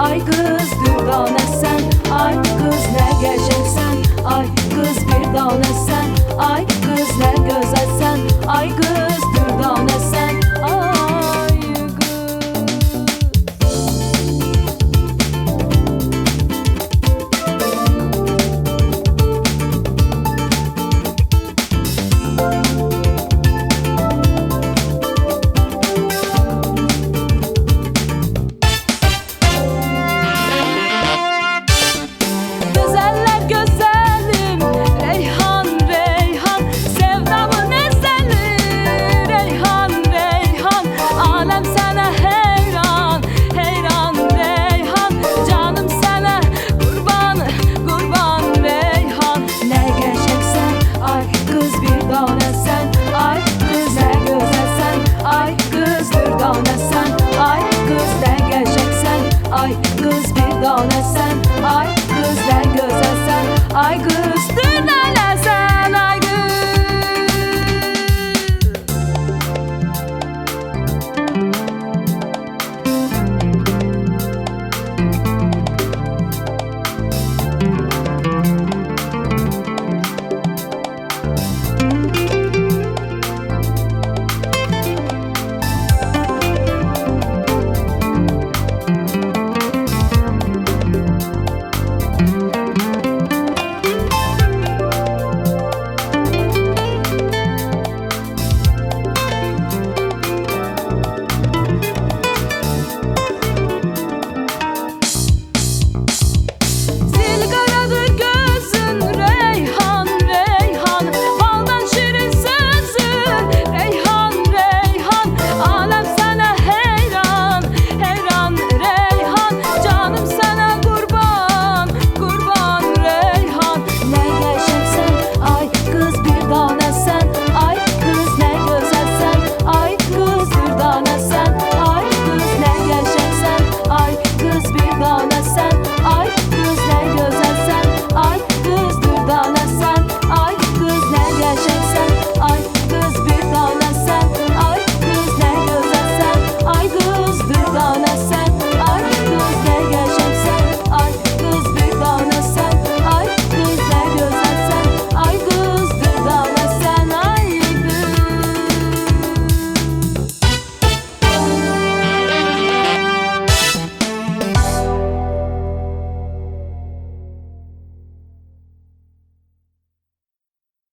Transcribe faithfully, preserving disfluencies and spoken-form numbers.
Ay kız dürdane sen, ay kız ne geçeceksen, ay kız bir tane sen, ay kız ne güzelsen, ay kız dürdane sen, ay kız. Güzeller güzelim, Reyhan Reyhan, sevdamın ezeli, Reyhan Reyhan, alem sana heyran, heyran Reyhan, canım sana kurban, kurban Reyhan. Ne geçeceksen, ay kız bir tane sen, ay kız ne güzelsen, ay kız bir tane sen, ay kız ne geçeceksen, ay kız bir tane sen, ay kız ne güzelsen, ay kız bir tane sen.